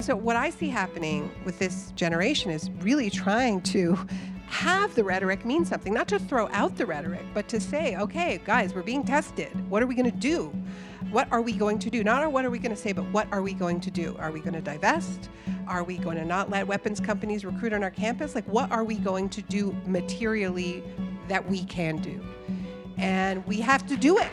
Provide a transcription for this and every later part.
So what I see happening with this generation is really trying to have the rhetoric mean something, not to throw out the rhetoric, but to say, okay, guys, we're being tested. What are we going to do? What are we going to do? Not what are we going to say, but what are we going to do? Are we going to divest? Are we going to not let weapons companies recruit on our campus? Like, what are we going to do materially that we can do? And we have to do it.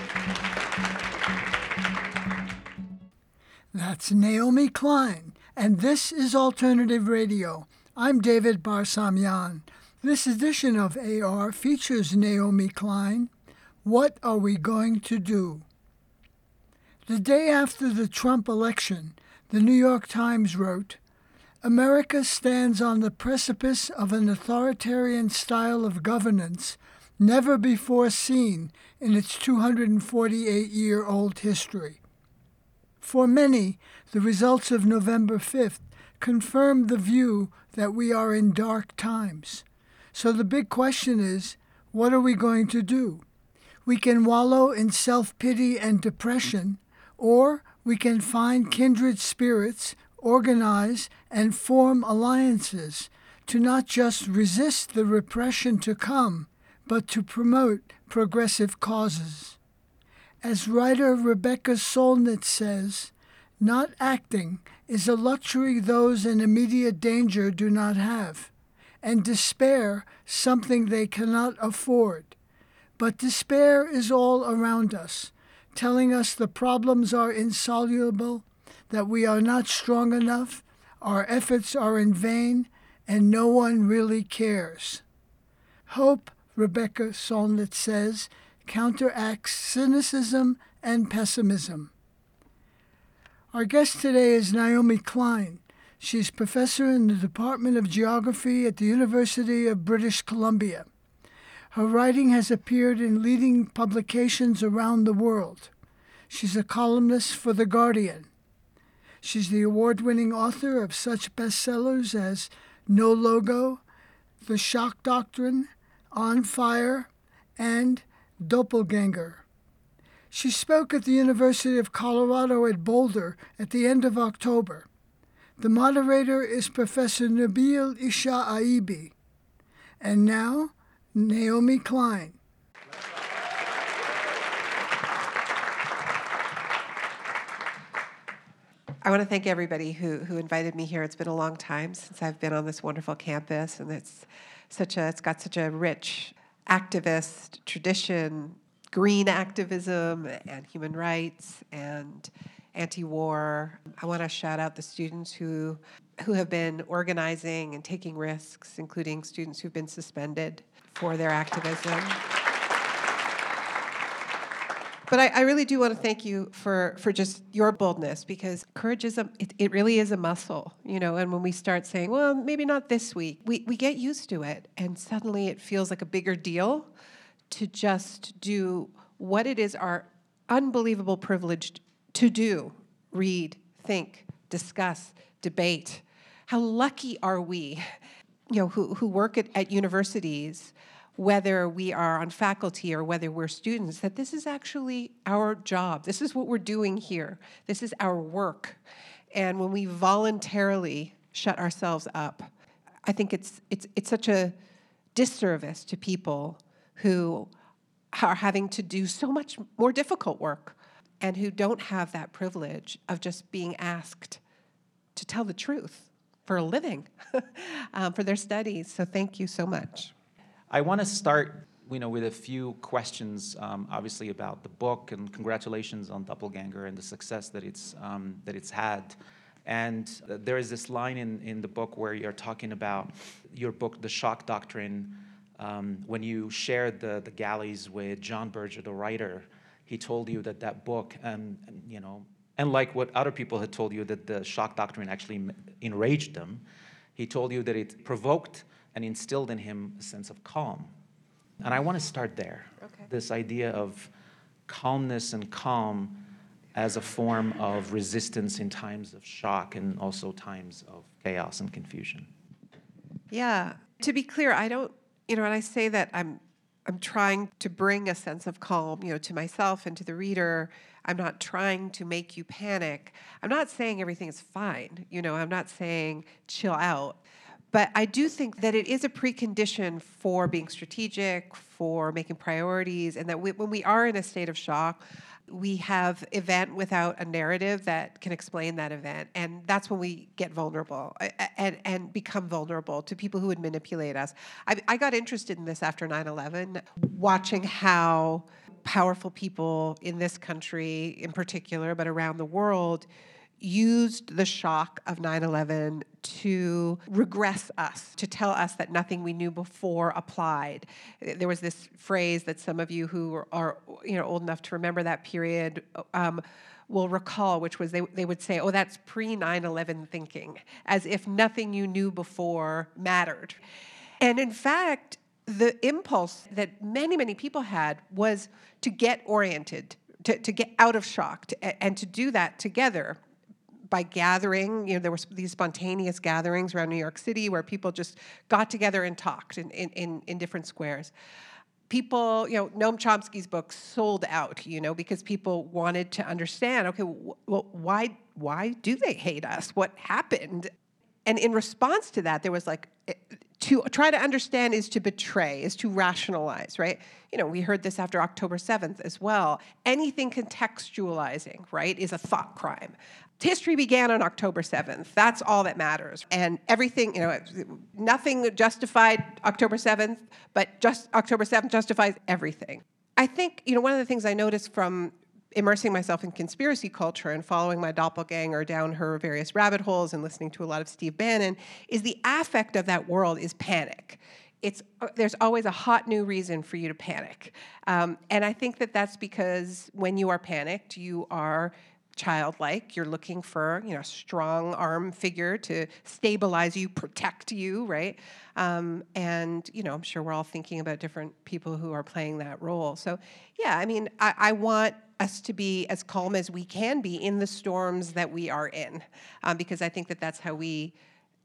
That's Naomi Klein, and this is Alternative Radio. I'm David Barsamian. This edition of AR features Naomi Klein. What are we going to do? The day after the Trump election, the New York Times wrote, America stands on the precipice of an authoritarian style of governance never before seen in its 248-year-old history. For many, the results of November 5th confirm the view that we are in dark times. So the big question is, what are we going to do? We can wallow in self-pity and depression, or we can find kindred spirits, organize, and form alliances to not just resist the repression to come, but to promote progressive causes. As writer Rebecca Solnit says, not acting is a luxury those in immediate danger do not have, and despair something they cannot afford. But despair is all around us, telling us the problems are insoluble, that we are not strong enough, our efforts are in vain, and no one really cares. Hope, Rebecca Solnit says, counteracts cynicism and pessimism. Our guest today is Naomi Klein. She's professor in the Department of Geography at the University of British Columbia. Her writing has appeared in leading publications around the world. She's a columnist for The Guardian. She's the award-winning author of such bestsellers as No Logo, The Shock Doctrine, On Fire, and Doppelganger. She spoke at the University of Colorado at Boulder at the end of October. The moderator is Professor Nabil Isha Aibi. And now, Naomi Klein. I want to thank everybody who invited me here. It's been a long time since I've been on this wonderful campus, and it's got such a rich activist tradition, green activism and human rights and anti-war. I want to shout out the students who have been organizing and taking risks, including students who've been suspended for their activism. But I really do want to thank you for just your boldness, because courage it really is a muscle, and when we start saying, well, maybe not this week, we get used to it, and suddenly it feels like a bigger deal to just do what it is our unbelievable privilege to do: read, think, discuss, debate. How lucky are we, who work at universities, whether we are on faculty or whether we're students, that this is actually our job. This is what we're doing here. This is our work. And when we voluntarily shut ourselves up, I think it's such a disservice to people who are having to do so much more difficult work and who don't have that privilege of just being asked to tell the truth for a living, for their studies. So thank you so much. I want to start, with a few questions, obviously about the book, and congratulations on Doppelganger and the success that it's had. And there is this line in the book where you're talking about your book, The Shock Doctrine. When you shared the galleys with John Berger, the writer, he told you that book, and like what other people had told you, that the shock doctrine actually enraged him, he told you that it provoked and instilled in him a sense of calm. And I want to start there. Okay. This idea of calmness and calm as a form of resistance in times of shock and also times of chaos and confusion. Yeah. To be clear, I don't, when I say that I'm I'm trying to bring a sense of calm, to myself and to the reader. I'm not trying to make you panic. I'm not saying everything is fine. I'm not saying chill out. But I do think that it is a precondition for being strategic, for making priorities, and that when we are in a state of shock, we have event without a narrative that can explain that event. And that's when we get vulnerable and become vulnerable to people who would manipulate us. I got interested in this after 9/11, watching how powerful people in this country in particular, but around the world, used the shock of 9/11 to regress us, to tell us that nothing we knew before applied. There was this phrase that some of you who are old enough to remember that period will recall, which was they would say, oh, that's pre-9/11 thinking, as if nothing you knew before mattered. And in fact, the impulse that many, many people had was to get oriented, to get out of shock, and to do that together by gathering. There were these spontaneous gatherings around New York City where people just got together and talked in different squares. People, Noam Chomsky's book sold out, because people wanted to understand, okay, well, why do they hate us? What happened? And in response to that, there was to try to understand is to betray, is to rationalize, right? We heard this after October 7th as well. Anything contextualizing, right, is a thought crime. History began on October 7th. That's all that matters. And everything, nothing justified October 7th, but just October 7th justifies everything. I think, one of the things I noticed from immersing myself in conspiracy culture and following my doppelganger down her various rabbit holes and listening to a lot of Steve Bannon is the affect of that world is panic. There's always a hot new reason for you to panic. And I think that that's because when you are panicked, you are childlike. You're looking for, a strong arm figure to stabilize you, protect you, right? And, I'm sure we're all thinking about different people who are playing that role. So, yeah, I want us to be as calm as we can be in the storms that we are in, because I think that that's how we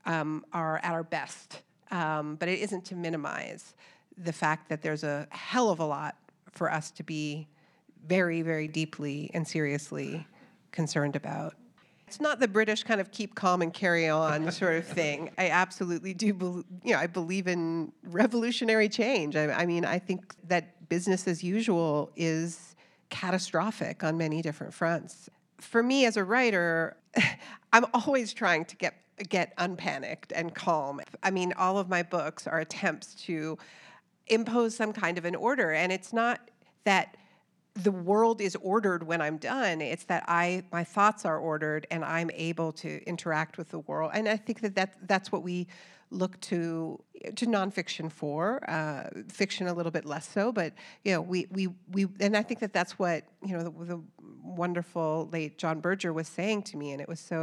are at our best. But it isn't to minimize the fact that there's a hell of a lot for us to be very, very deeply and seriously concerned about. It's not the British kind of keep calm and carry on sort of thing. I absolutely do I believe in revolutionary change. I think that business as usual is catastrophic on many different fronts. For me as a writer, I'm always trying to get unpanicked and calm. All of my books are attempts to impose some kind of an order, and it's not that the world is ordered when I'm done. It's that my thoughts are ordered and I'm able to interact with the world. And I think that's what we look to nonfiction for. Fiction a little bit less so, but we and I think that's what the wonderful late John Berger was saying to me, and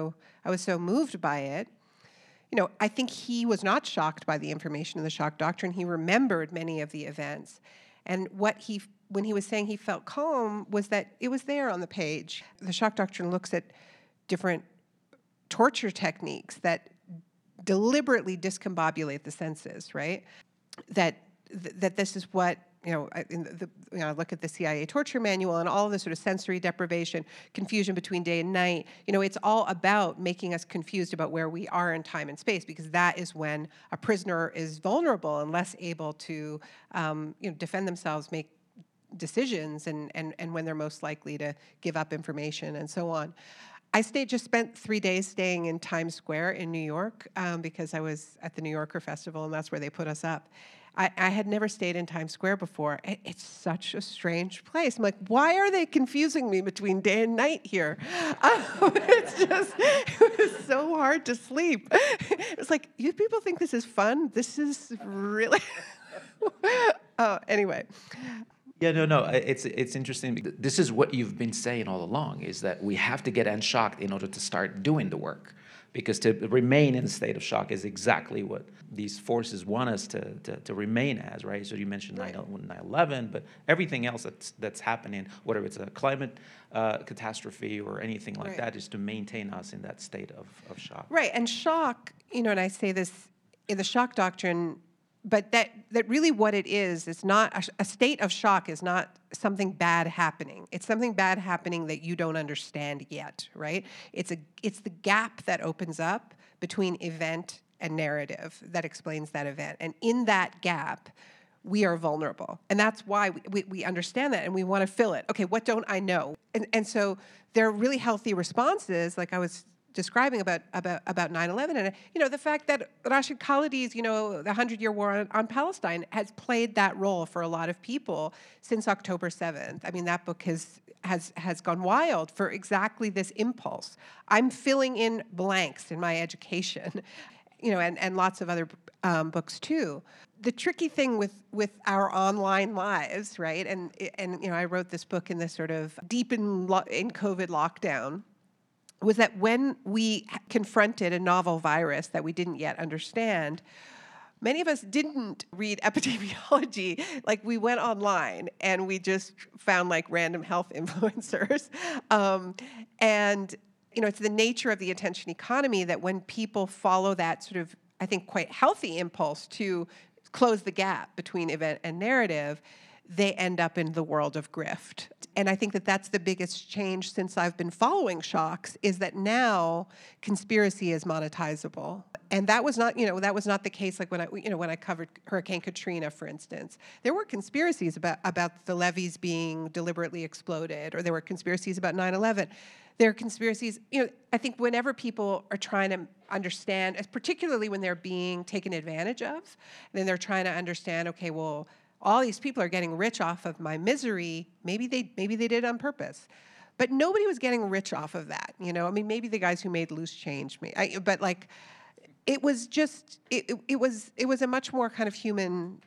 I was so moved by it. I think he was not shocked by the information in the shock doctrine. He remembered many of the events, and when he was saying he felt calm was that it was there on the page. The shock doctrine looks at different torture techniques that deliberately discombobulate the senses, right? That this is what, I look at the CIA torture manual and all of the sort of sensory deprivation, confusion between day and night. It's all about making us confused about where we are in time and space, because that is when a prisoner is vulnerable and less able to, defend themselves, make decisions, and when they're most likely to give up information and so on. I just spent 3 days staying in Times Square in New York because I was at the New Yorker Festival, and that's where they put us up. I had never stayed in Times Square before. It's such a strange place. I'm like, why are they confusing me between day and night here? It was so hard to sleep. It's like, you people think this is fun? This is really... Oh, anyway. Yeah, no. It's interesting. This is what you've been saying all along, is that we have to get unshocked in order to start doing the work. Because to remain in a state of shock is exactly what these forces want us to remain as, right? So you mentioned 9/11, but everything else that's happening, whether it's a climate catastrophe or anything like that, is to maintain us in that state of shock. Right, and shock, and I say this, in the shock doctrine, but that really what it is, it's not a state of shock is not something bad happening. It's something bad happening that you don't understand yet, right? It's the gap that opens up between event and narrative that explains that event. And in that gap, we are vulnerable. And that's why we understand that and we want to fill it. Okay, what don't I know? And so there are really healthy responses, like I was describing about 9/11, and the fact that Rashid Khaledi's the 100-year war on Palestine has played that role for a lot of people since October 7th. I mean, that book has gone wild for exactly this impulse. I'm filling in blanks in my education, and lots of other books too. The tricky thing with our online lives, right? And I wrote this book in this sort of deep in COVID lockdown, was that when we confronted a novel virus that we didn't yet understand, many of us didn't read epidemiology. Like, we went online and we just found like random health influencers. And it's the nature of the attention economy that when people follow that sort of, I think, quite healthy impulse to close the gap between event and narrative, they end up in the world of grift. And I think that that's the biggest change since I've been following shocks, is that now conspiracy is monetizable. And that was not the case like when I covered Hurricane Katrina, for instance. There were conspiracies about the levees being deliberately exploded, or there were conspiracies about 9/11. There are conspiracies, I think whenever people are trying to understand, particularly when they're being taken advantage of, then they're trying to understand, okay, well, all these people are getting rich off of my misery. Maybe they did it on purpose, but nobody was getting rich off of that. I mean, maybe the guys who made loose change, but like, it was just it was a much more kind of human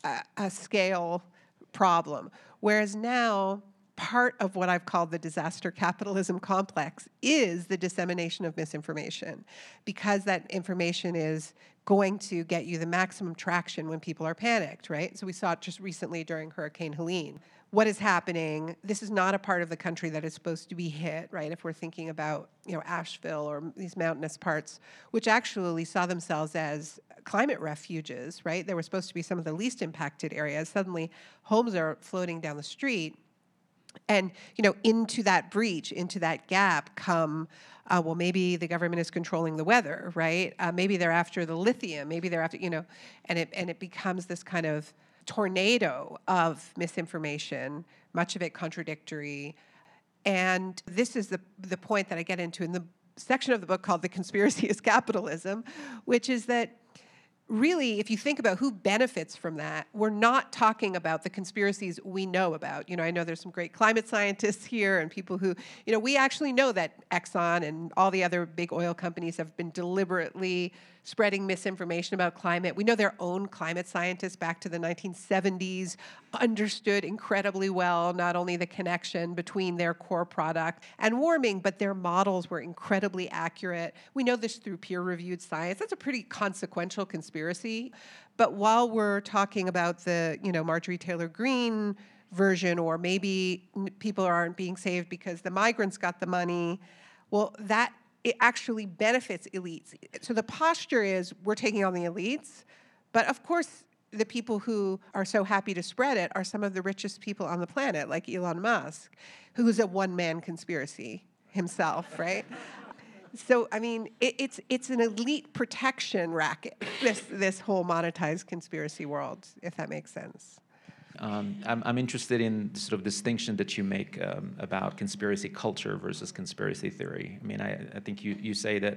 scale problem. Whereas now, part of what I've called the disaster capitalism complex is the dissemination of misinformation, because that information is going to get you the maximum traction when people are panicked, right? So we saw it just recently during Hurricane Helene. What is happening? This is not a part of the country that is supposed to be hit, right? If we're thinking about, Asheville or these mountainous parts, which actually saw themselves as climate refuges, right? They were supposed to be some of the least impacted areas. Suddenly, homes are floating down the street. And, into that breach, into that gap come, well, maybe the government is controlling the weather, right? Maybe they're after the lithium, maybe they're after, and it becomes this kind of tornado of misinformation, much of it contradictory. And this is the point that I get into in the section of the book called The Conspiracy is Capitalism, which is that really, if you think about who benefits from that, we're not talking about the conspiracies we know about. I know there's some great climate scientists here and people who, we actually know that Exxon and all the other big oil companies have been deliberately spreading misinformation about climate. We know their own climate scientists back to the 1970s understood incredibly well not only the connection between their core product and warming, but their models were incredibly accurate. We know this through peer-reviewed science. That's a pretty consequential conspiracy. But while we're talking about the, Marjorie Taylor Greene version, or maybe people aren't being saved because the migrants got the money, well, that it actually benefits elites. So the posture is we're taking on the elites, but of course the people who are so happy to spread it are some of the richest people on the planet, like Elon Musk, who's a one-man conspiracy himself, right? So, I mean, it's an elite protection racket, this whole monetized conspiracy world, if that makes sense. I'm interested in the sort of distinction that you make about conspiracy culture versus conspiracy theory. I mean, I think you say that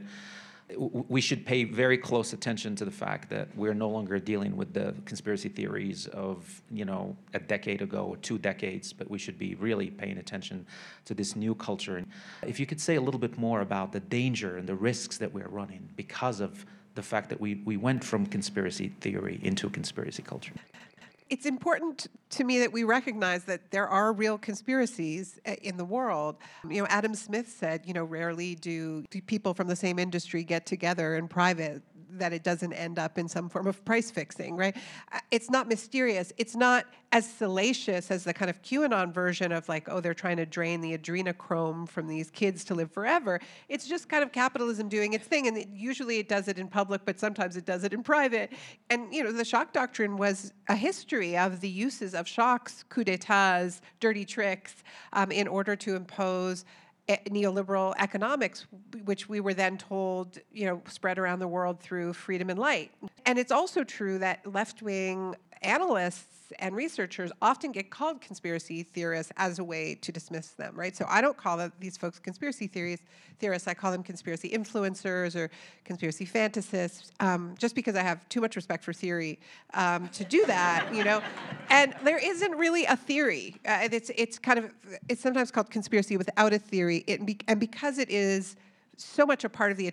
we should pay very close attention to the fact that we're no longer dealing with the conspiracy theories of, a decade ago or 2 decades, but we should be really paying attention to this new culture. And if you could say a little bit more about the danger and the risks that we're running because of the fact that we went from conspiracy theory into conspiracy culture. It's important to me that we recognize that there are real conspiracies in the world. Adam Smith said, rarely do people from the same industry get together in private. that it doesn't end up in some form of price fixing, right? It's not mysterious. It's not as salacious as the kind of QAnon version of like, oh, they're trying to drain the adrenochrome from these kids to live forever. It's just kind of capitalism doing its thing, and usually it does it in public, but sometimes it does it in private. And the shock doctrine was a history of the uses of shocks, coups d'etats, dirty tricks, in order to impose neoliberal economics, which we were then told, spread around the world through freedom and light. And it's also true that left-wing analysts and researchers often get called conspiracy theorists as a way to dismiss them, right? So I don't call these folks conspiracy theorists. I call them conspiracy influencers or conspiracy fantasists, just because I have too much respect for theory to do that, And there isn't really a theory. It's sometimes called conspiracy without a theory, and because it is so much a part of the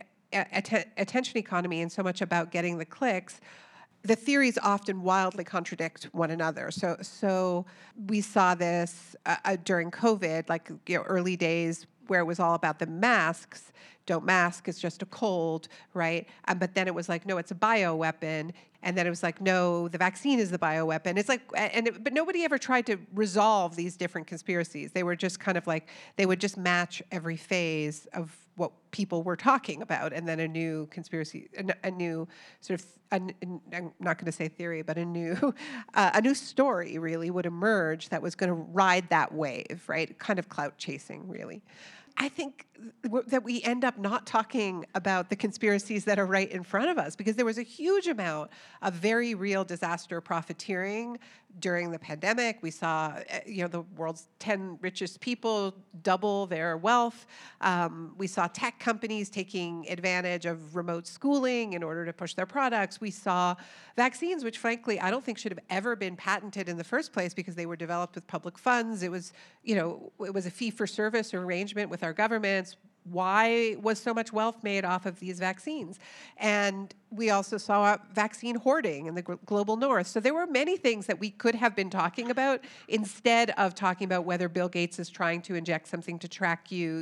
attention economy and so much about getting the clicks, the theories often wildly contradict one another. So we saw this during COVID, like early days where it was all about the masks. Don't mask, it's just a cold, right? But then it was like, no, it's a bioweapon. And then it was like, no, the vaccine is the bioweapon. It's like, but nobody ever tried to resolve these different conspiracies. They were just kind of like, they would just match every phase of what people were talking about, and then a new conspiracy, a new sort of, I'm not going to say theory, but a new story really would emerge that was going to ride that wave, right? Kind of clout chasing, really. I think that we end up not talking about the conspiracies that are right in front of us, because there was a huge amount of very real disaster profiteering during the pandemic. We saw, the world's 10 richest people double their wealth. We saw tech companies taking advantage of remote schooling in order to push their products. We saw vaccines, which frankly, I don't think should have ever been patented in the first place because they were developed with public funds. It was, it was a fee-for-service arrangement with our governments. Why was so much wealth made off of these vaccines? And we also saw vaccine hoarding in the global north. So there were many things that we could have been talking about instead of talking about whether Bill Gates is trying to inject something to track you,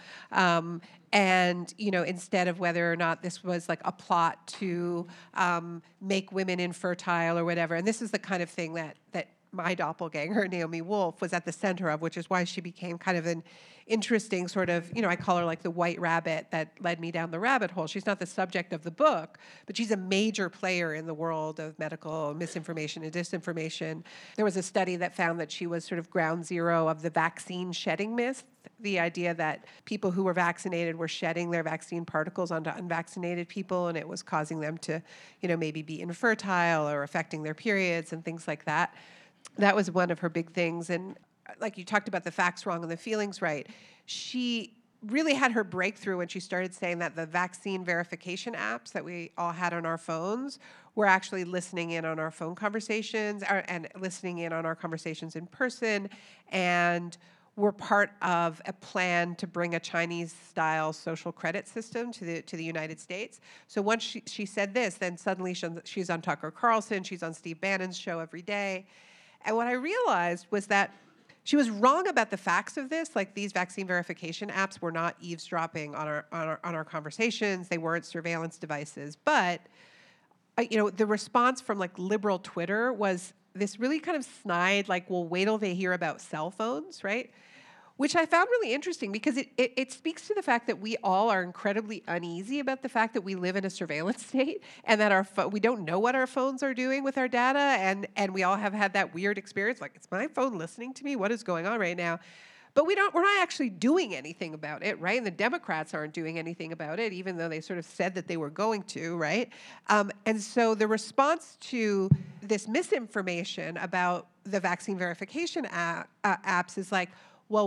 instead of whether or not this was like a plot to make women infertile or whatever. And this is the kind of thing that my doppelganger, Naomi Wolf, was at the center of, which is why she became kind of an interesting sort of, I call her like the white rabbit that led me down the rabbit hole. She's not the subject of the book, but she's a major player in the world of medical misinformation and disinformation. There was a study that found that she was sort of ground zero of the vaccine shedding myth, the idea that people who were vaccinated were shedding their vaccine particles onto unvaccinated people, and it was causing them to, maybe be infertile or affecting their periods and things like that. That was one of her big things. And like you talked about the facts wrong and the feelings right, she really had her breakthrough when she started saying that the vaccine verification apps that we all had on our phones were actually listening in on our phone conversations and listening in on our conversations in person, and were part of a plan to bring a Chinese-style social credit system to the United States. So once she said this, then suddenly she's on Tucker Carlson, she's on Steve Bannon's show every day. And what I realized was that she was wrong about the facts of this. Like, these vaccine verification apps were not eavesdropping on our conversations. They weren't surveillance devices. But the response from like liberal Twitter was this really kind of snide, like, well, wait till they hear about cell phones, right? Which I found really interesting, because it speaks to the fact that we all are incredibly uneasy about the fact that we live in a surveillance state, and that we don't know what our phones are doing with our data, and we all have had that weird experience, like, is my phone listening to me? What is going on right now? But we're not actually doing anything about it, right? And the Democrats aren't doing anything about it, even though they sort of said that they were going to, right? And so the response to this misinformation about the vaccine verification apps is like, well,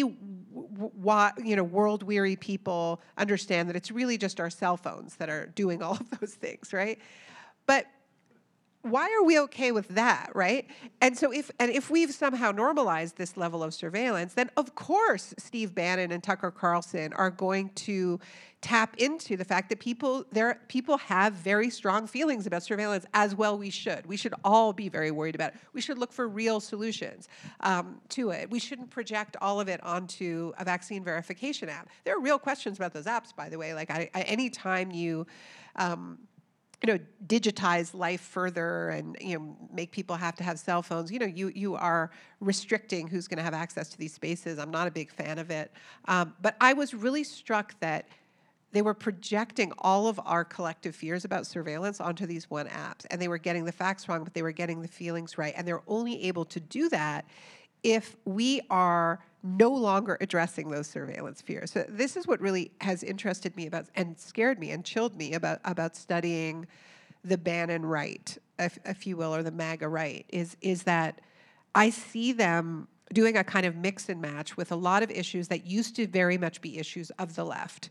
world-weary people understand that it's really just our cell phones that are doing all of those things, right? But why are we okay with that, right? And so if we've somehow normalized this level of surveillance, then of course Steve Bannon and Tucker Carlson are going to tap into the fact that people have very strong feelings about surveillance, as well we should. We should all be very worried about it. We should look for real solutions to it. We shouldn't project all of it onto a vaccine verification app. There are real questions about those apps, by the way. Like, anytime you digitize life further and, make people have to have cell phones. You are restricting who's going to have access to these spaces. I'm not a big fan of it. But I was really struck that they were projecting all of our collective fears about surveillance onto these one apps. And they were getting the facts wrong, but they were getting the feelings right. And they're only able to do that if we are no longer addressing those surveillance fears. So this is what really has interested me about and scared me and chilled me about studying the Bannon right, if you will, or the MAGA right, is that I see them doing a kind of mix and match with a lot of issues that used to very much be issues of the left.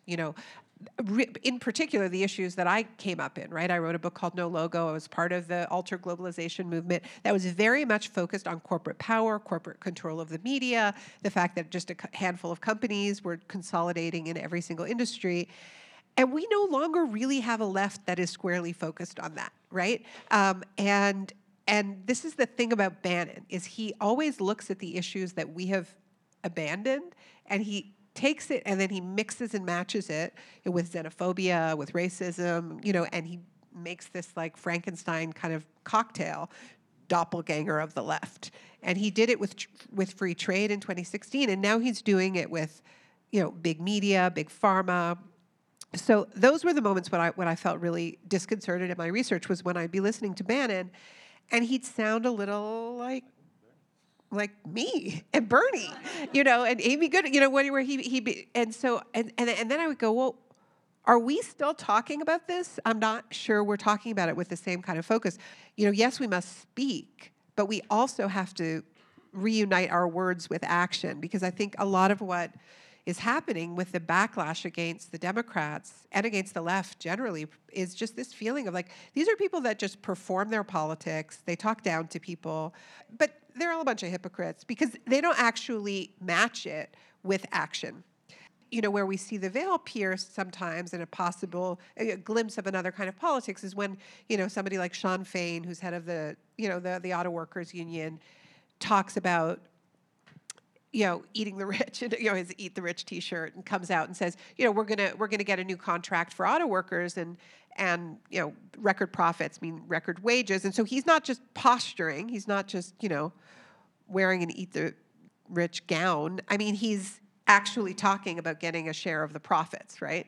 In particular, the issues that I came up in, right? I wrote a book called No Logo. I was part of the Alter Globalization movement that was very much focused on corporate power, corporate control of the media, the fact that just a handful of companies were consolidating in every single industry. And we no longer really have a left that is squarely focused on that, right? And this is the thing about Bannon, is he always looks at the issues that we have abandoned, and he takes it and then he mixes and matches it with xenophobia, with racism, and he makes this like Frankenstein kind of cocktail, doppelganger of the left. And he did it with free trade in 2016, and now he's doing it with, big media, big pharma. So those were the moments when I felt really disconcerted in my research, was when I'd be listening to Bannon, and he'd sound a little like me and Bernie, and Amy Goodman, where he and then I would go, well, are we still talking about this? I'm not sure we're talking about it with the same kind of focus. Yes, we must speak, but we also have to reunite our words with action, because I think a lot of what is happening with the backlash against the Democrats and against the left generally is just this feeling of like, these are people that just perform their politics, they talk down to people, but they're all a bunch of hypocrites because they don't actually match it with action. Where we see the veil pierced sometimes in a possible glimpse of another kind of politics is when, somebody like Sean Fain, who's head of the Auto Workers Union, talks about eating the rich, and his Eat the Rich T-shirt, and comes out and says, we're gonna get a new contract for auto workers, and record profits mean record wages, and so he's not just posturing, he's not just wearing an Eat the Rich gown. I mean, he's actually talking about getting a share of the profits, right?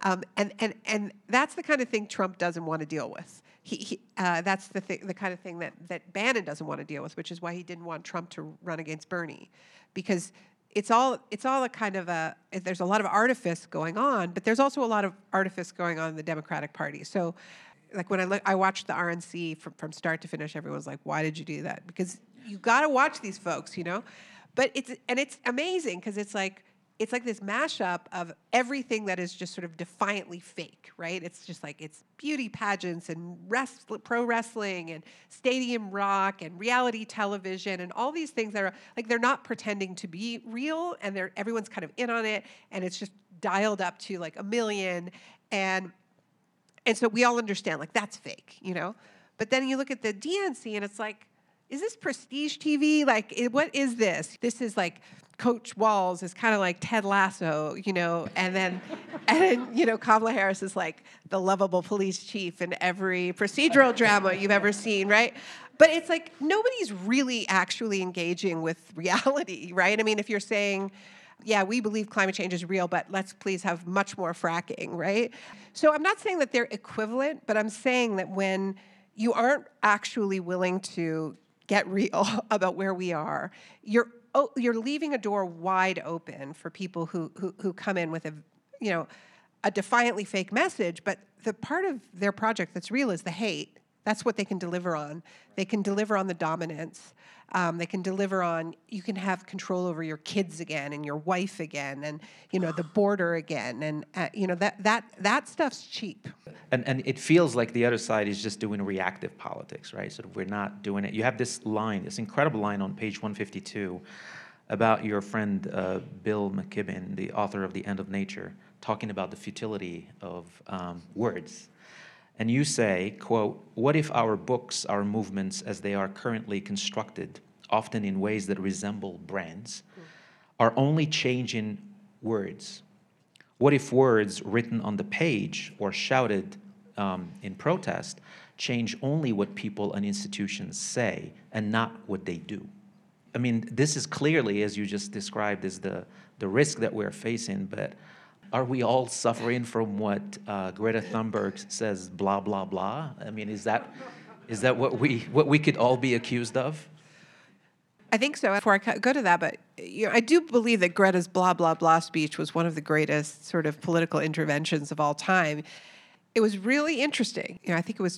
And that's the kind of thing Trump doesn't want to deal with. That's the kind of thing that Bannon doesn't want to deal with, which is why he didn't want Trump to run against Bernie, because it's all a kind of there's a lot of artifice going on, but there's also a lot of artifice going on in the Democratic Party. So, like when I watched the RNC from start to finish, everyone's like, "Why did you do that?" Because you got to watch these folks, But it's amazing because it's like this mashup of everything that is just sort of defiantly fake, right? It's just like it's beauty pageants and pro wrestling and stadium rock and reality television and all these things that are like they're not pretending to be real, and everyone's kind of in on it, and it's just dialed up to like 1 million, and so we all understand like that's fake, But then you look at the DNC and it's like, is this prestige TV? Like, what is this? This is like Coach Walls is kind of like Ted Lasso, and then Kamala Harris is like the lovable police chief in every procedural drama you've ever seen, right? But it's like nobody's really actually engaging with reality, right? I mean, if you're saying, yeah, we believe climate change is real, but let's please have much more fracking, right? So I'm not saying that they're equivalent, but I'm saying that when you aren't actually willing to get real about where we are, you're leaving a door wide open for people who come in with a defiantly fake message, but the part of their project that's real is the hate. That's what they can deliver on. They can deliver on the dominance. They can deliver on, you can have control over your kids again and your wife again and, the border again. And, that stuff's cheap. And it feels like the other side is just doing reactive politics, right? Sort of we're not doing it. You have this incredible line on page 152 about your friend Bill McKibben, the author of The End of Nature, talking about the futility of words. And you say, quote, "What if our books, our movements as they are currently constructed, often in ways that resemble brands, are only changing words? What if words written on the page or shouted in protest change only what people and institutions say and not what they do. I mean, this is clearly, as you just described, is the risk that we're facing, but are we all suffering from what Greta Thunberg says, blah, blah, blah? I mean, is that what we could all be accused of? I think so. Before I go to that, but I do believe that Greta's blah, blah, blah speech was one of the greatest sort of political interventions of all time. It was really interesting. I think it was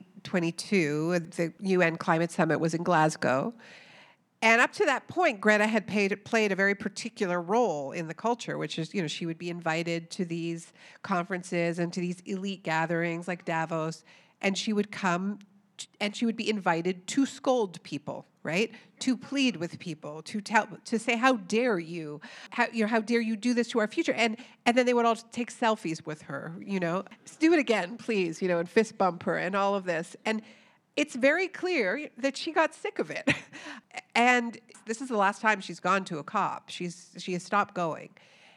2022. The UN Climate Summit was in Glasgow. And up to that point, Greta had played a very particular role in the culture, which is, she would be invited to these conferences and to these elite gatherings like Davos, and she would come and she would be invited to scold people, right? To plead with people, to say, how dare you? How dare you do this to our future? And then they would all take selfies with her, do it again, please, and fist bump her and all of this. And it's very clear that she got sick of it. And this is the last time she's gone to a COP. She has stopped going.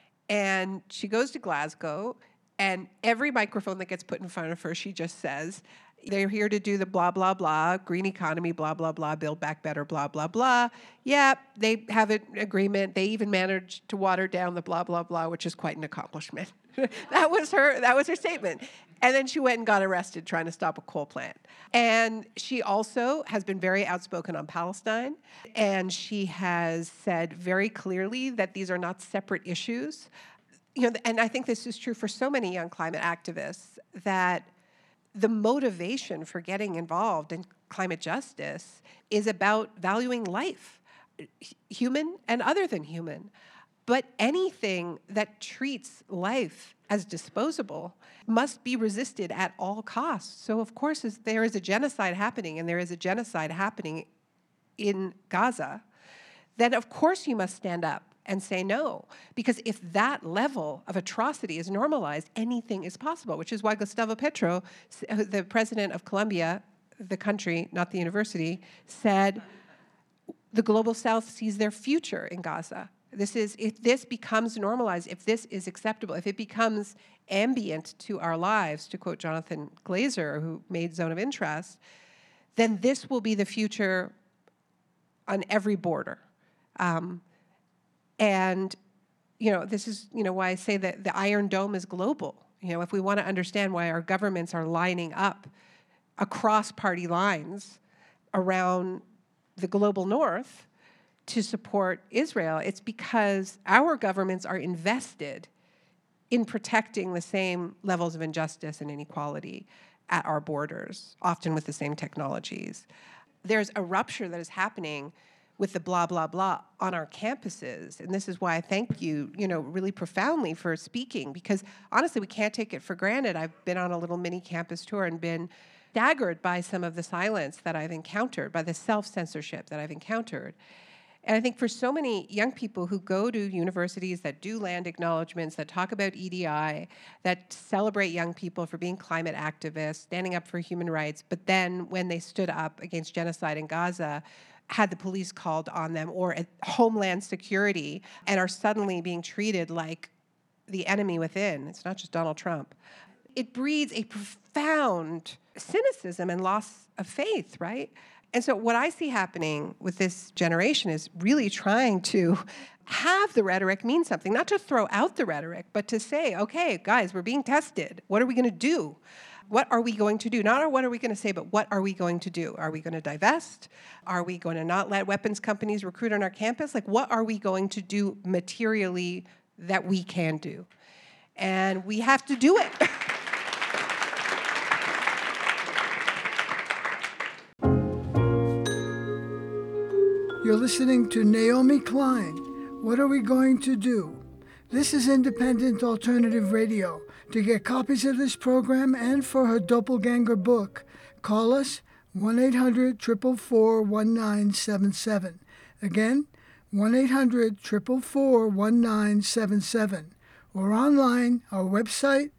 And she goes to Glasgow, and every microphone that gets put in front of her, she just says, they're here to do the blah, blah, blah, green economy, blah, blah, blah, build back better, blah, blah, blah. Yeah, they have an agreement. They even managed to water down the blah, blah, blah, which is quite an accomplishment. That was her statement. And then she went and got arrested trying to stop a coal plant. And she also has been very outspoken on Palestine. And she has said very clearly that these are not separate issues. And I think this is true for so many young climate activists, that the motivation for getting involved in climate justice is about valuing life, human and other than human. But anything that treats life as disposable must be resisted at all costs. So, of course, there is a genocide happening, and there is a genocide happening in Gaza, then of course you must stand up and say no. Because if that level of atrocity is normalized, anything is possible, which is why Gustavo Petro, the president of Colombia, the country, not the university, said the Global South sees their future in Gaza. If this becomes normalized, if this is acceptable, if it becomes ambient to our lives, to quote Jonathan Glazer, who made Zone of Interest, then this will be the future on every border. And this is, why I say that the Iron Dome is global. If we want to understand why our governments are lining up across party lines around the global north to support Israel, it's because our governments are invested in protecting the same levels of injustice and inequality at our borders, often with the same technologies. There's a rupture that is happening with the blah, blah, blah on our campuses. And this is why I thank you, really profoundly for speaking, because honestly, we can't take it for granted. I've been on a little mini campus tour and been staggered by some of the silence that I've encountered, by the self-censorship that I've encountered. And I think for so many young people who go to universities that do land acknowledgements, that talk about EDI, that celebrate young people for being climate activists, standing up for human rights, but then when they stood up against genocide in Gaza, had the police called on them, or at Homeland Security, and are suddenly being treated like the enemy within. It's not just Donald Trump. It breeds a profound cynicism and loss of faith, right? And so what I see happening with this generation is really trying to have the rhetoric mean something, not just throw out the rhetoric, but to say, okay, guys, we're being tested. What are we going to do? What are we going to do? Not what are we going to say, but what are we going to do? Are we going to divest? Are we going to not let weapons companies recruit on our campus? What are we going to do materially that we can do? And we have to do it. You're listening to Naomi Klein. What are we going to do? This is Independent Alternative Radio. To get copies of this program and for her Doppelganger book, call us 1-800-444-1977. Again, 1-800-444-1977. Or online, our website,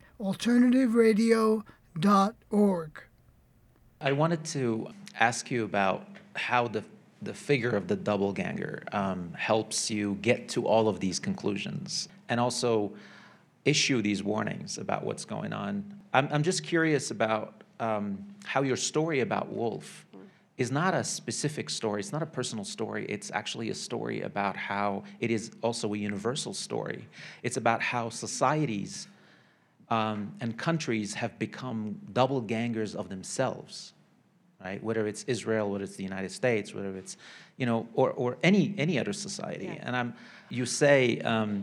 alternativeradio.org. I wanted to ask you about how the figure of the doppelganger helps you get to all of these conclusions, and also issue these warnings about what's going on. I'm just curious about how your story about Wolf is not a specific story. It's not a personal story. It's actually a story about how it is also a universal story. It's about how societies and countries have become doppelgangers of themselves, right? Whether it's Israel, whether it's the United States, whether it's, or any other society. Yeah. And you say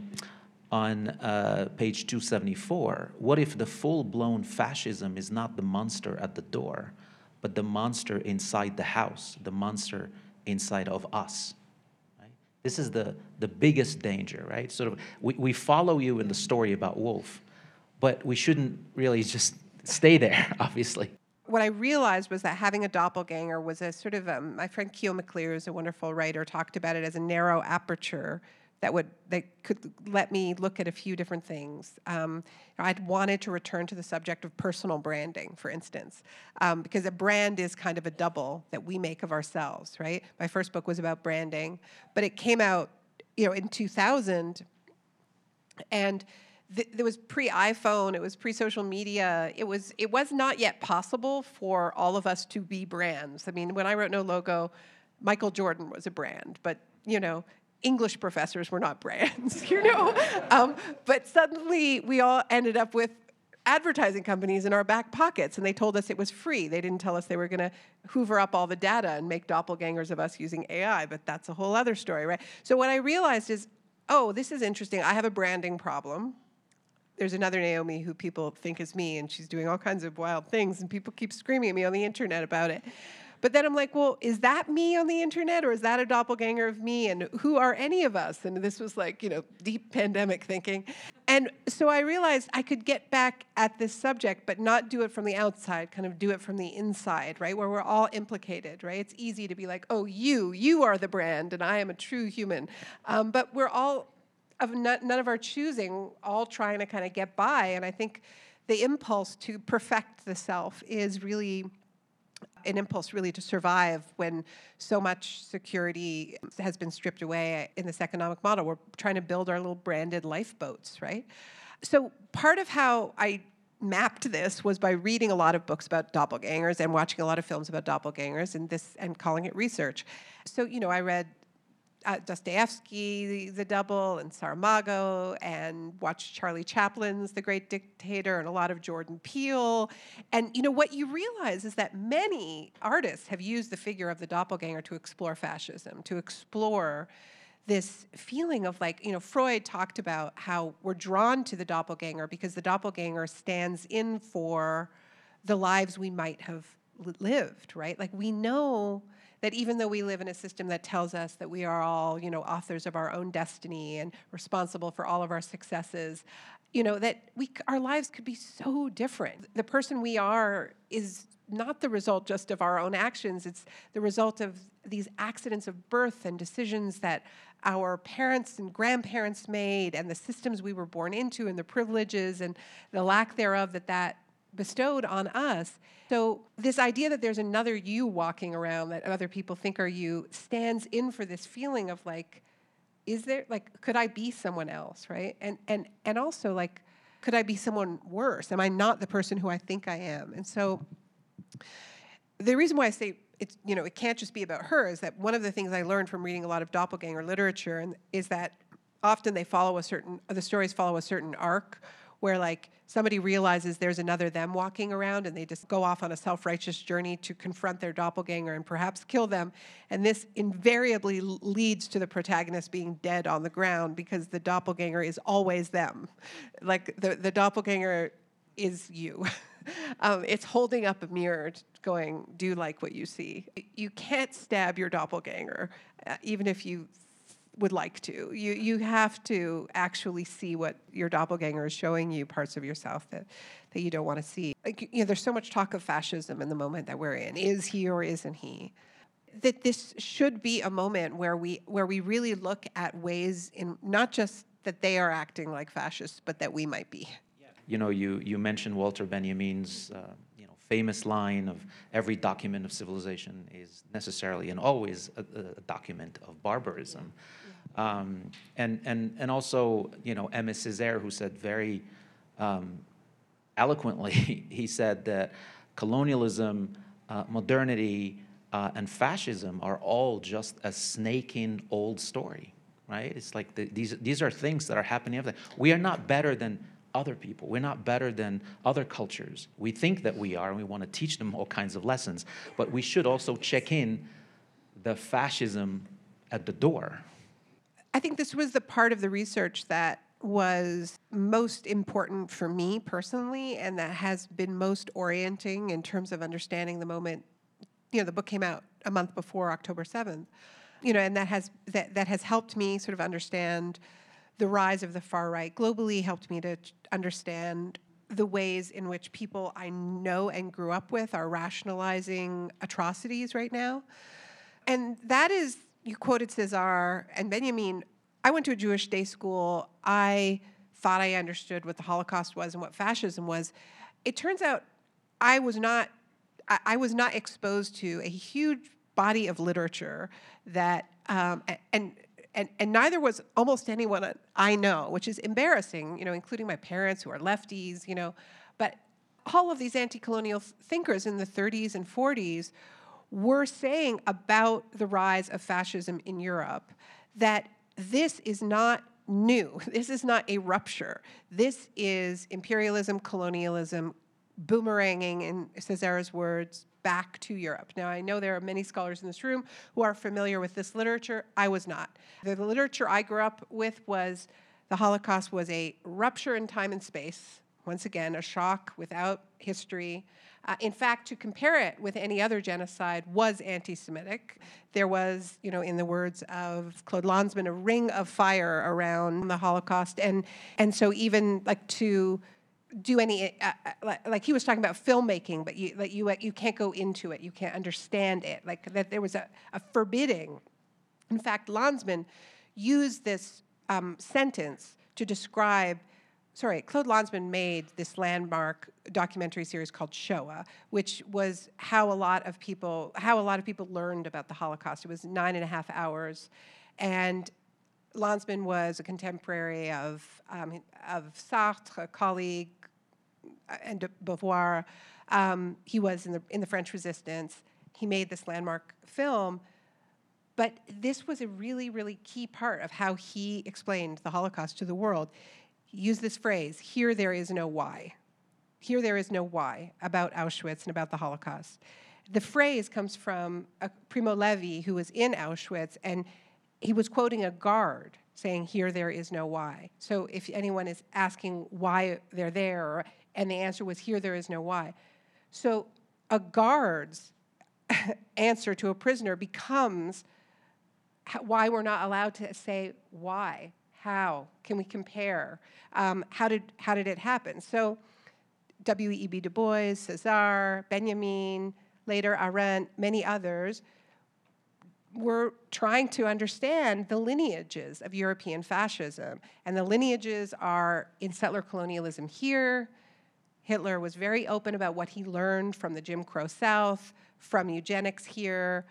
on page 274, what if the full-blown fascism is not the monster at the door, but the monster inside the house, the monster inside of us? Right? This is the biggest danger, right? Sort of, we follow you in the story about Wolf, but we shouldn't really just stay there, obviously. What I realized was that having a doppelganger was a sort of, my friend Keel McClear, who's a wonderful writer, talked about it as a narrow aperture that could let me look at a few different things. I'd wanted to return to the subject of personal branding, for instance, because a brand is kind of a double that we make of ourselves, right? My first book was about branding, but it came out, in 2000, and there was pre-iPhone, it was pre-social media. It was not yet possible for all of us to be brands. I mean, when I wrote No Logo, Michael Jordan was a brand, but English professors were not brands, But suddenly we all ended up with advertising companies in our back pockets, and they told us it was free. They didn't tell us they were going to hoover up all the data and make doppelgangers of us using AI, but that's a whole other story, right? So what I realized is, oh, this is interesting. I have a branding problem. There's another Naomi who people think is me, and she's doing all kinds of wild things, and people keep screaming at me on the internet about it. But then I'm like, well, is that me on the internet, or is that a doppelganger of me? And who are any of us? And this was like, deep pandemic thinking. And so I realized I could get back at this subject, but not do it from the outside, kind of do it from the inside, right? Where we're all implicated, right? It's easy to be like, oh, you are the brand, and I am a true human. But we're all of none of our choosing, all trying to kind of get by. And I think the impulse to perfect the self is really an impulse really to survive when so much security has been stripped away in this economic model. We're trying to build our little branded lifeboats, right? So part of how I mapped this was by reading a lot of books about doppelgangers and watching a lot of films about doppelgangers and calling it research. So, I read Dostoevsky, The Double, and Saramago, and watched Charlie Chaplin's The Great Dictator, and a lot of Jordan Peele. And what you realize is that many artists have used the figure of the doppelganger to explore fascism, to explore this feeling of Freud talked about how we're drawn to the doppelganger because the doppelganger stands in for the lives we might have lived, right? Like we know that even though we live in a system that tells us that we are all, authors of our own destiny and responsible for all of our successes, that our lives could be so different. The person we are is not the result just of our own actions. It's the result of these accidents of birth and decisions that our parents and grandparents made and the systems we were born into and the privileges and the lack thereof that bestowed on us. So this idea that there's another you walking around that other people think are you stands in for this feeling of is there, could I be someone else, right? And also, could I be someone worse? Am I not the person who I think I am? And so the reason why I say it's, it can't just be about her is that one of the things I learned from reading a lot of doppelganger literature is that often the stories follow a certain arc where somebody realizes there's another them walking around and they just go off on a self-righteous journey to confront their doppelganger and perhaps kill them. And this invariably leads to the protagonist being dead on the ground because the doppelganger is always them. The doppelganger is you. It's holding up a mirror going, do you like what you see? You can't stab your doppelganger, even if you would like to. You have to actually see what your doppelganger is showing you, parts of yourself that you don't want to see. There's so much talk of fascism in the moment that we're in. Is he or isn't he? That this should be a moment where we really look at ways in not just that they are acting like fascists, but that we might be. You mentioned Walter Benjamin's famous line of every document of civilization is necessarily and always a document of barbarism. And also, Aimé Césaire, who said very eloquently, he said that colonialism, modernity, and fascism are all just a snaking old story, right? It's like these are things that are happening every day. We are not better than other people. We're not better than other cultures. We think that we are, and we want to teach them all kinds of lessons. But we should also check in the fascism at the door. I think this was the part of the research that was most important for me personally, and that has been most orienting in terms of understanding the moment. The book came out a month before October 7th, and that has helped me sort of understand the rise of the far right globally, helped me to understand the ways in which people I know and grew up with are rationalizing atrocities right now. And that is, you quoted Cesar and Benjamin. I went to a Jewish day school. I thought I understood what the Holocaust was and what fascism was. It turns out I was not exposed to a huge body of literature that, and neither was almost anyone I know, which is embarrassing, including my parents who are lefties, but all of these anti-colonial thinkers in the 30s and 40s were saying about the rise of fascism in Europe that this is not new. This is not a rupture. This is imperialism, colonialism, boomeranging, in Cesar's words, back to Europe. Now, I know there are many scholars in this room who are familiar with this literature. I was not. The literature I grew up with was the Holocaust was a rupture in time and space. Once again, a shock without history. In fact, to compare it with any other genocide was anti-Semitic. There was, in the words of Claude Lanzmann, a ring of fire around the Holocaust. And so even to do any, like he was talking about filmmaking, but you can't go into it, you can't understand it, like that there was a forbidding. In fact, Lanzmann used this sentence to describe, Claude Lanzmann made this landmark documentary series called Shoah, which was how a lot of people learned about the Holocaust. It was 9.5 hours, and Lanzmann was a contemporary of Sartre, a colleague, and de Beauvoir. He was in the French Resistance. He made this landmark film, but this was a really, really key part of how he explained the Holocaust to the world. He used this phrase, "Here there is no why." Here there is no why about Auschwitz and about the Holocaust. The phrase comes from Primo Levi, who was in Auschwitz, and he was quoting a guard saying, "Here there is no why." So if anyone is asking why they're there, and the answer was, "Here there is no why." So a guard's answer to a prisoner becomes why we're not allowed to say why, how, can we compare, how did it happen? So W.E.B. Du Bois, Cesar, Benjamin, later Arendt, many others were trying to understand the lineages of European fascism. And the lineages are in settler colonialism here. Hitler was very open about what he learned from the Jim Crow South, from eugenics here.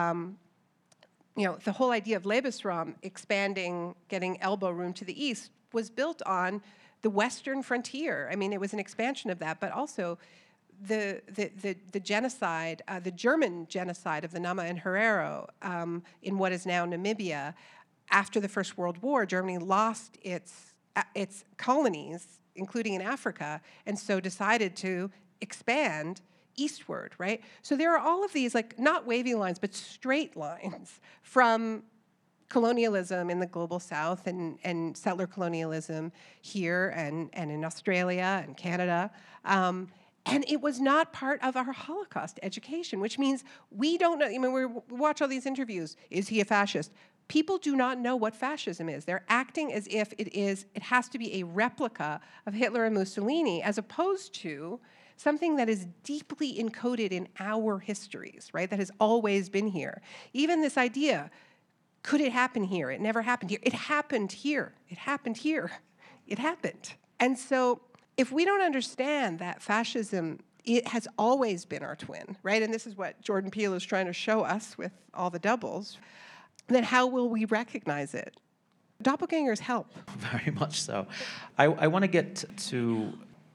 The whole idea of Lebensraum expanding, getting elbow room to the east, was built on the western frontier. I mean, it was an expansion of that, but also the genocide, the German genocide of the Nama and Herero in what is now Namibia. After the First World War, Germany lost its colonies, including in Africa, and so decided to expand eastward, right? So there are all of these, like, not wavy lines, but straight lines from colonialism in the global south and settler colonialism here and in Australia and Canada. And it was not part of our Holocaust education, which means we don't know. I mean, we watch all these interviews. Is he a fascist? People do not know what fascism is. They're acting as if it has to be a replica of Hitler and Mussolini, as opposed to something that is deeply encoded in our histories, right? That has always been here. Even this idea, could it happen here? It never happened here. It happened here. It happened here. It happened. And so if we don't understand that fascism, it has always been our twin, right? And this is what Jordan Peele is trying to show us with all the doubles. Then how will we recognize it? Doppelgangers help. Very much so. I want to get to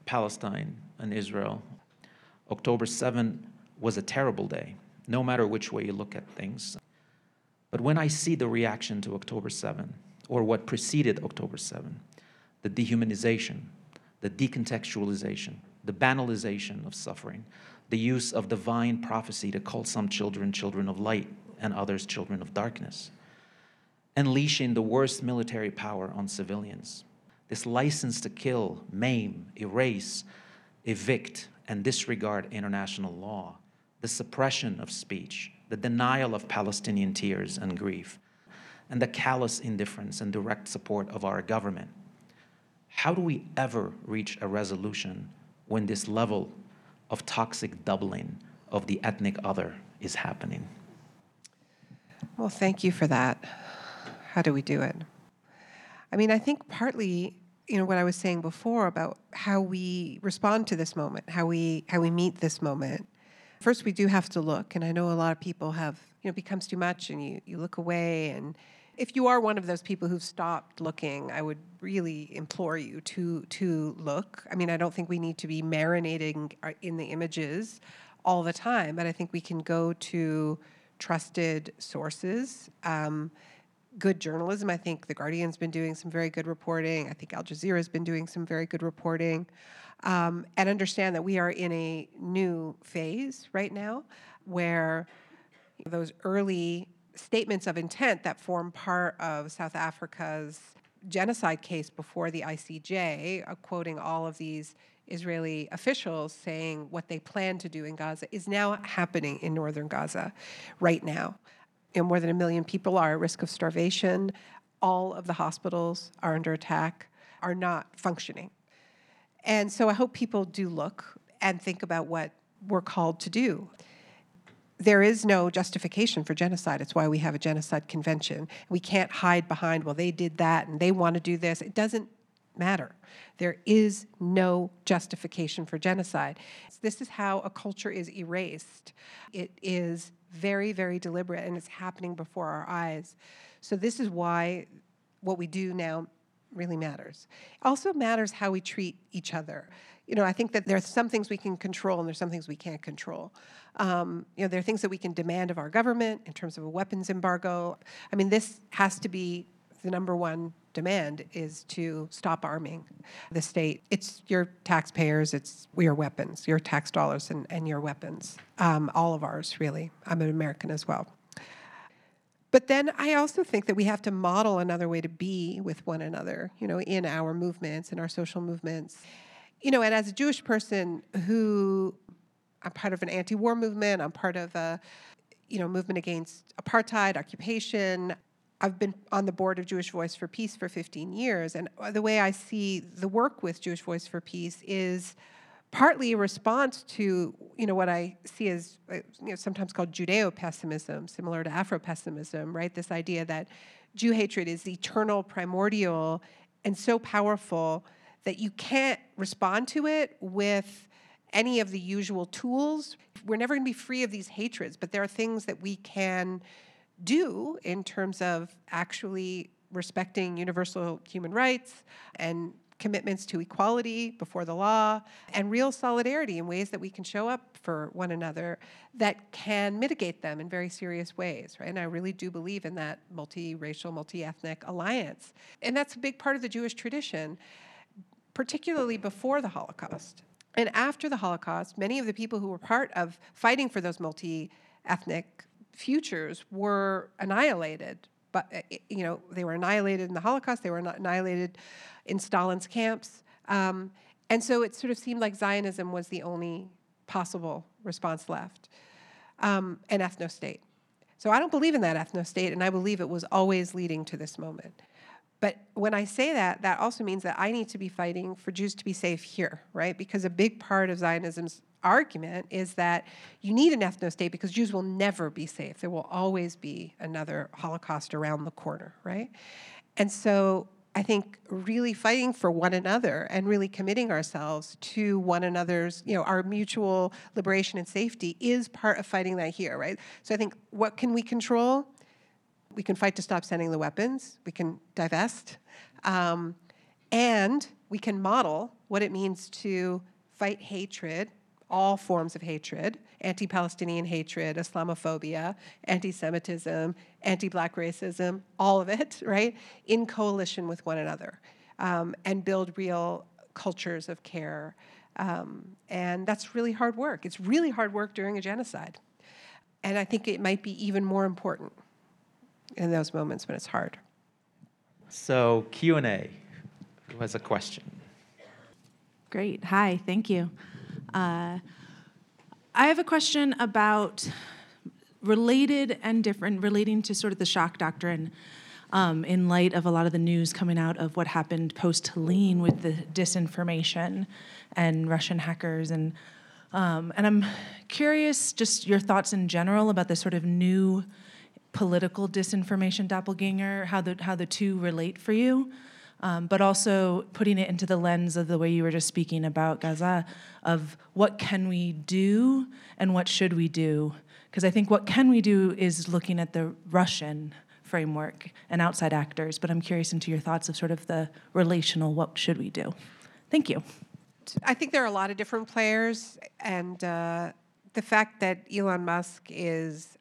Palestine and Israel, October 7 was a terrible day, no matter which way you look at things. But when I see the reaction to October 7, or what preceded October 7, the dehumanization, the decontextualization, the banalization of suffering, the use of divine prophecy to call some children children of light and others children of darkness, unleashing the worst military power on civilians, this license to kill, maim, erase, evict, and disregard international law, the suppression of speech, the denial of Palestinian tears and grief, and the callous indifference and direct support of our government. How do we ever reach a resolution when this level of toxic doubling of the ethnic other is happening? Well, thank you for that. How do we do it? I mean, I think partly, what I was saying before about how we respond to this moment, how we meet this moment. First, we do have to look, and I know a lot of people have, it becomes too much, and you look away. And if you are one of those people who've stopped looking, I would really implore you to look. I mean, I don't think we need to be marinating in the images all the time, but I think we can go to trusted sources. Good journalism. I think The Guardian's been doing some very good reporting. I think Al Jazeera's been doing some very good reporting. And understand that we are in a new phase right now where those early statements of intent that form part of South Africa's genocide case before the ICJ, quoting all of these Israeli officials saying what they plan to do in Gaza, is now happening in northern Gaza right now. More than 1 million people are at risk of starvation. All of the hospitals are under attack, are not functioning. And so I hope people do look and think about what we're called to do. There is no justification for genocide. It's why we have a genocide convention. We can't hide behind, well, they did that and they want to do this. It doesn't matter. There is no justification for genocide. This is how a culture is erased. It is very, very deliberate, and it's happening before our eyes. So this is why what we do now really matters. It also matters how we treat each other. I think that there are some things we can control and there's some things we can't control. There are things that we can demand of our government in terms of a weapons embargo. I mean, this has to be the number one demand, is to stop arming the state. It's your taxpayers, it's your weapons, your tax dollars and your weapons, all of ours, really. I'm an American as well. But then I also think that we have to model another way to be with one another, in our movements, in our social movements. And as a Jewish person who, I'm part of an anti-war movement, I'm part of a, movement against apartheid, occupation. I've been on the board of Jewish Voice for Peace for 15 years, and the way I see the work with Jewish Voice for Peace is partly a response to, what I see as, sometimes called Judeo-pessimism, similar to Afro-pessimism, right? This idea that Jew hatred is eternal, primordial, and so powerful that you can't respond to it with any of the usual tools. We're never going to be free of these hatreds, but there are things that we can do in terms of actually respecting universal human rights and commitments to equality before the law and real solidarity in ways that we can show up for one another that can mitigate them in very serious ways, right? And I really do believe in that multiracial, multi-ethnic alliance. And that's a big part of the Jewish tradition, particularly before the Holocaust. And after the Holocaust, many of the people who were part of fighting for those multi-ethnic futures were annihilated. But, they were annihilated in the Holocaust. They were annihilated in Stalin's camps. And so it sort of seemed like Zionism was the only possible response left, an ethno-state. So I don't believe in that ethno-state, and I believe it was always leading to this moment. But when I say that, that also means that I need to be fighting for Jews to be safe here, right? Because a big part of Zionism's argument is that you need an ethno-state because Jews will never be safe. There will always be another Holocaust around the corner, right? And so I think really fighting for one another and really committing ourselves to one another's, our mutual liberation and safety is part of fighting that here, right? So I think, what can we control? We can fight to stop sending the weapons. We can divest. And we can model what it means to fight hatred, all forms of hatred, anti-Palestinian hatred, Islamophobia, anti-Semitism, anti-Black racism, all of it, right, in coalition with one another, and build real cultures of care. And that's really hard work. It's really hard work during a genocide. And I think it might be even more important in those moments when it's hard. So Q&A. Who has a question? Great. Hi, thank you. I have a question about related and different, relating to sort of the shock doctrine in light of a lot of the news coming out of what happened post-Helene with the disinformation and Russian hackers. And I'm curious, just your thoughts in general about this sort of new political disinformation doppelganger, how the two relate for you. But also putting it into the lens of the way you were just speaking about Gaza, of what can we do and what should we do? Because I think what can we do is looking at the Russian framework and outside actors, but I'm curious into your thoughts of sort of the relational, what should we do? Thank you. I think there are a lot of different players, and the fact that Elon Musk is,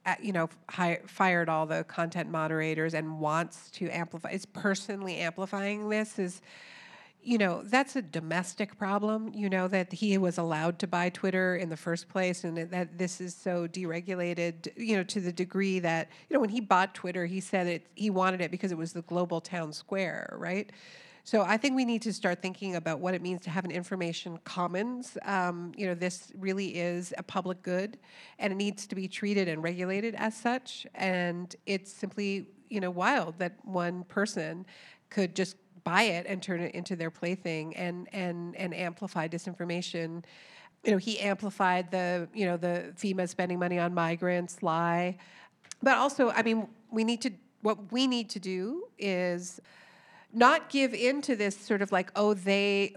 fired all the content moderators and wants to amplify, is personally amplifying this is, that's a domestic problem, that he was allowed to buy Twitter in the first place, and that this is so deregulated, to the degree that, when he bought Twitter, he said he wanted it because it was the global town square, right? So I think we need to start thinking about what it means to have an information commons. This really is a public good, and it needs to be treated and regulated as such. And it's simply, wild that one person could just buy it and turn it into their plaything and amplify disinformation. He amplified the FEMA spending money on migrants lie. But also, what we need to do is not give in to this sort of like, oh, they're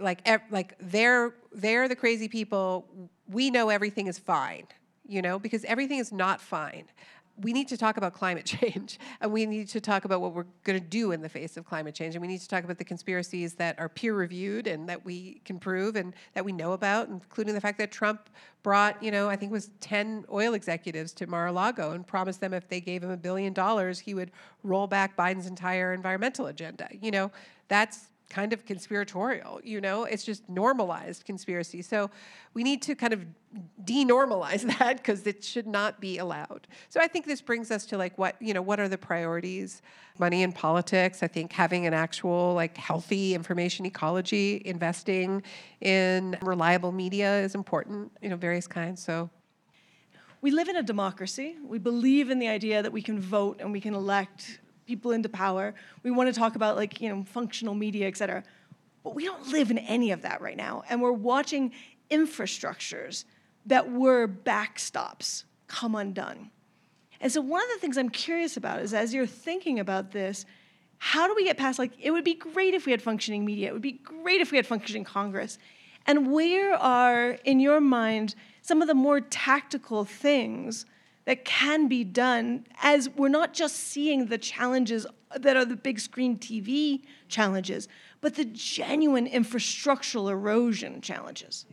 the crazy people. We know everything is fine, because everything is not fine. We need to talk about climate change, and we need to talk about what we're going to do in the face of climate change, and we need to talk about the conspiracies that are peer-reviewed and that we can prove and that we know about, including the fact that Trump brought, I think it was 10 oil executives to Mar-a-Lago and promised them if they gave him $1 billion, he would roll back Biden's entire environmental agenda. That's kind of conspiratorial, it's just normalized conspiracy. So we need to kind of denormalize that because it should not be allowed. So I think this brings us to what are the priorities? Money in politics. I think having an actual healthy information ecology, investing in reliable media is important, various kinds. So we live in a democracy. We believe in the idea that we can vote and we can elect people into power. We want to talk about functional media, et cetera. But we don't live in any of that right now. And we're watching infrastructures that were backstops come undone. And so one of the things I'm curious about is, as you're thinking about this, how do we get past, it would be great if we had functioning media. It would be great if we had functioning Congress. And where are, in your mind, some of the more tactical things that can be done, as we're not just seeing the challenges that are the big screen TV challenges, but the genuine infrastructural erosion challenges?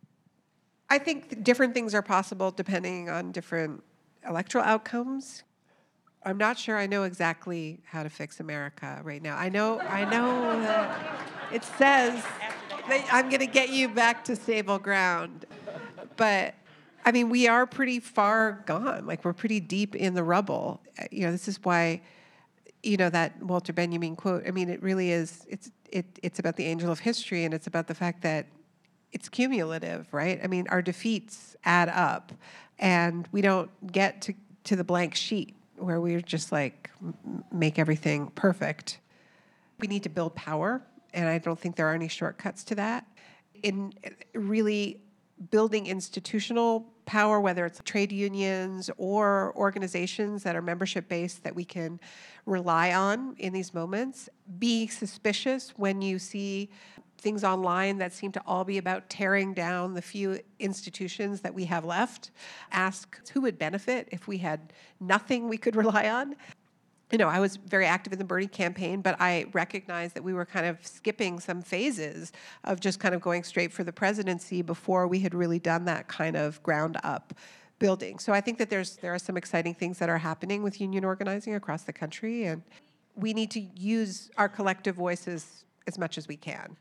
I think different things are possible depending on different electoral outcomes. I'm not sure I know exactly how to fix America right now. I know that it says that I'm going to get you back to stable ground, but we are pretty far gone. We're pretty deep in the rubble. This is why, that Walter Benjamin quote, it really is, it's about the angel of history, and it's about the fact that it's cumulative, right? Our defeats add up, and we don't get to the blank sheet where we're just make everything perfect. We need to build power, and I don't think there are any shortcuts to that. In really building institutional power, whether it's trade unions or organizations that are membership-based that we can rely on in these moments. Be suspicious when you see things online that seem to all be about tearing down the few institutions that we have left. Ask who would benefit if we had nothing we could rely on. I was very active in the Bernie campaign, but I recognized that we were kind of skipping some phases of just kind of going straight for the presidency before we had really done that kind of ground up building. So I think that there are some exciting things that are happening with union organizing across the country, and we need to use our collective voices as much as we can.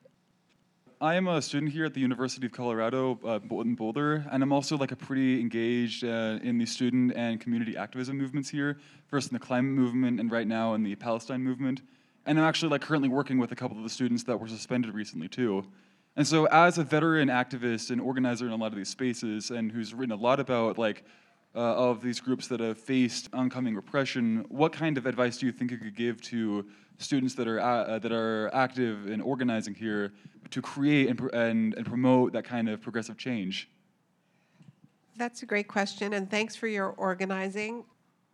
I am a student here at the University of Colorado in Boulder, and I'm also a pretty engaged in the student and community activism movements here, first in the climate movement and right now in the Palestine movement. And I'm actually currently working with a couple of the students that were suspended recently too. And so as a veteran activist and organizer in a lot of these spaces, and who's written a lot about of these groups that have faced oncoming repression, what kind of advice do you think you could give to students that are active in organizing here to create and promote that kind of progressive change? That's a great question, and thanks for your organizing.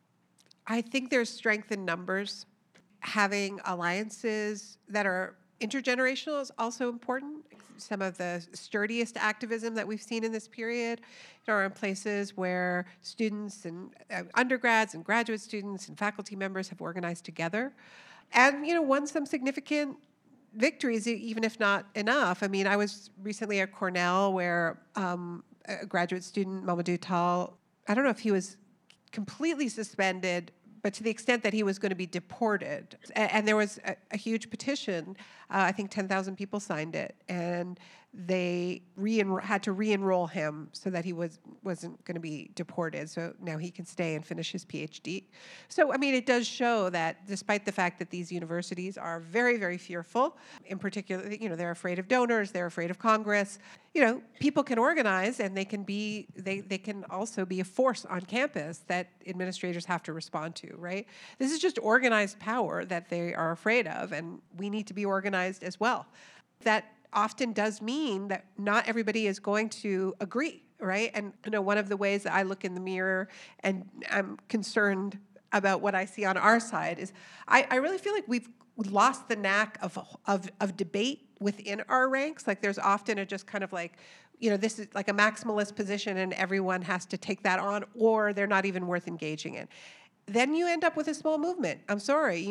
I think there's strength in numbers. Having alliances that are intergenerational is also important. Some of the sturdiest activism that we've seen in this period are in places where students and undergrads and graduate students and faculty members have organized together and, won some significant victories, even if not enough. I mean, I was recently at Cornell where a graduate student, Mamadou Tall, I don't know if he was completely suspended, but to the extent that he was going to be deported. And there was a huge petition. I think 10,000 people signed it. And they had to re-enroll him so that he wasn't going to be deported. So now he can stay and finish his PhD. So, I mean, it does show that despite the fact that these universities are very, very fearful, in particular, they're afraid of donors, they're afraid of Congress, people can organize and they can also be a force on campus that administrators have to respond to, right? This is just organized power that they are afraid of, and we need to be organized as well. That often does mean that not everybody is going to agree, right? And one of the ways that I look in the mirror and I'm concerned about what I see on our side is I really feel like we've lost the knack of debate within our ranks. Like there's often a just kind of this is like a maximalist position and everyone has to take that on, or they're not even worth engaging in. Then you end up with a small movement. I'm sorry,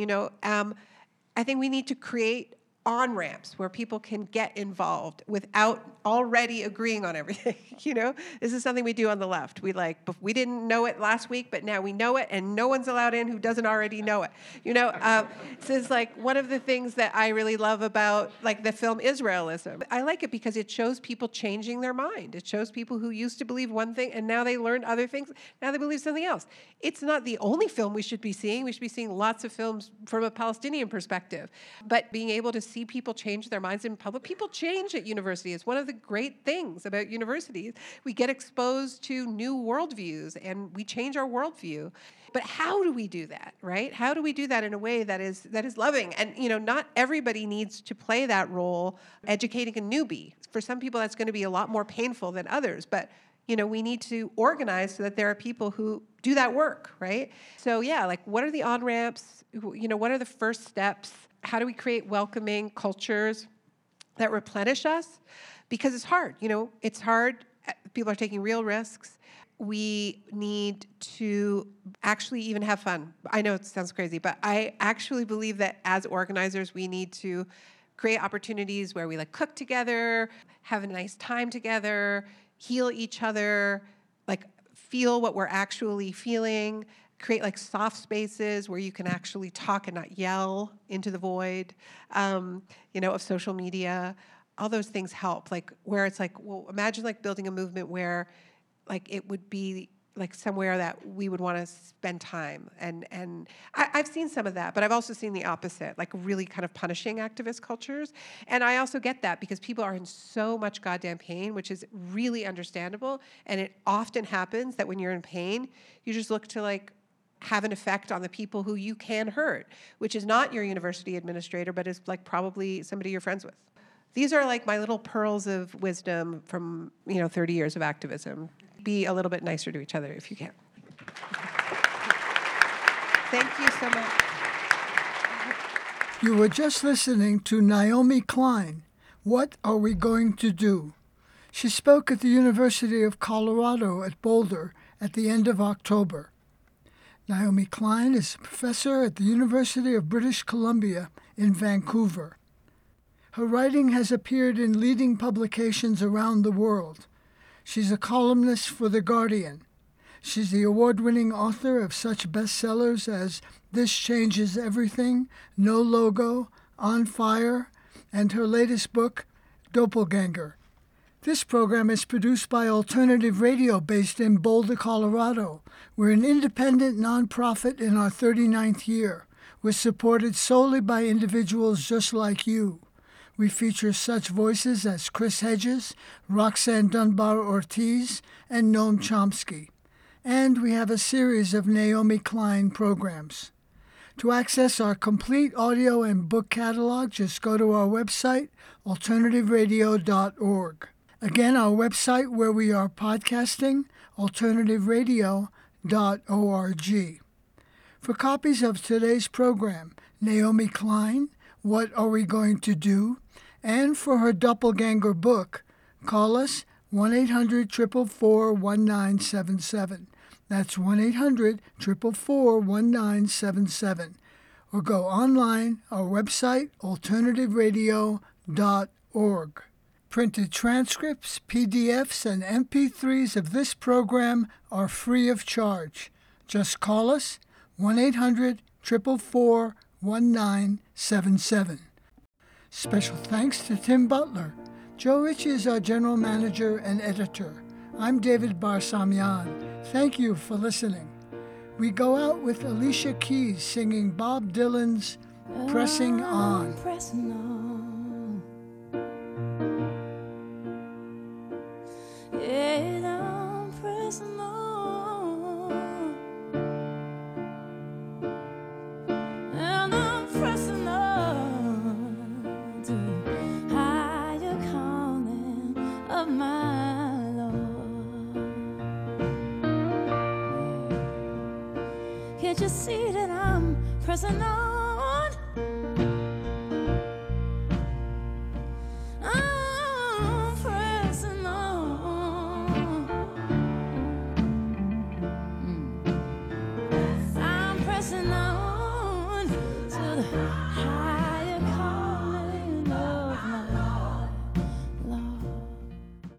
I think we need to create on-ramps where people can get involved without already agreeing on everything. This is something we do on the left. We didn't know it last week, but now we know it, and no one's allowed in who doesn't already know it. This is one of the things that I really love about the film Israelism. I like it because it shows people changing their mind. It shows people who used to believe one thing and now they learned other things. Now they believe something else. It's not the only film we should be seeing. We should be seeing lots of films from a Palestinian perspective. But being able to see people change their minds in public, people change at university. It's one of the great things about universities. We get exposed to new worldviews and we change our worldview. But how do we do that, right? How do we do that in a way that is loving? And not everybody needs to play that role educating a newbie. For some people, that's going to be a lot more painful than others. But we need to organize so that there are people who do that work, right? So yeah, what are the on-ramps? What are the first steps? How do we create welcoming cultures that replenish us? Because it's hard. It's hard. People are taking real risks. We need to actually even have fun. I know it sounds crazy, but I actually believe that as organizers, we need to create opportunities where we cook together, have a nice time together, heal each other, feel what we're actually feeling, create soft spaces where you can actually talk and not yell into the void, of social media. All those things help. Where it's imagine building a movement where it would be somewhere that we would want to spend time. And I've seen some of that, but I've also seen the opposite, really kind of punishing activist cultures. And I also get that because people are in so much goddamn pain, which is really understandable. And it often happens that when you're in pain, you just look to have an effect on the people who you can hurt, which is not your university administrator, but is probably somebody you're friends with. These are my little pearls of wisdom from 30 years of activism. Be a little bit nicer to each other if you can. Thank you so much. You were just listening to Naomi Klein. What are we going to do? She spoke at the University of Colorado at Boulder at the end of October. Naomi Klein is a professor at the University of British Columbia in Vancouver. Her writing has appeared in leading publications around the world. She's a columnist for The Guardian. She's the award-winning author of such bestsellers as This Changes Everything, No Logo, On Fire, and her latest book, Doppelganger. This program is produced by Alternative Radio based in Boulder, Colorado. We're an independent nonprofit in our 39th year. We're supported solely by individuals just like you. We feature such voices as Chris Hedges, Roxanne Dunbar-Ortiz, and Noam Chomsky. And we have a series of Naomi Klein programs. To access our complete audio and book catalog, just go to our website, alternativeradio.org. Again, our website where we are podcasting, alternativeradio.org. For copies of today's program, Naomi Klein, What Are We Going to Do? And for her Doppelganger book, call us 1-800-444-1977. That's 1-800-444-1977. Or go online, our website, alternativeradio.org. Printed transcripts, PDFs, and MP3s of this program are free of charge. Just call us 1-800-444-1977. Special thanks to Tim Butler. Joe Ritchie is our general manager and editor. I'm David Barsamian. Thank you for listening. We go out with Alicia Keys singing Bob Dylan's Pressing On. Pressing on. Yeah, I'm pressing on. And I'm pressing on to higher calling of my Lord. Can't you see that I'm pressing on?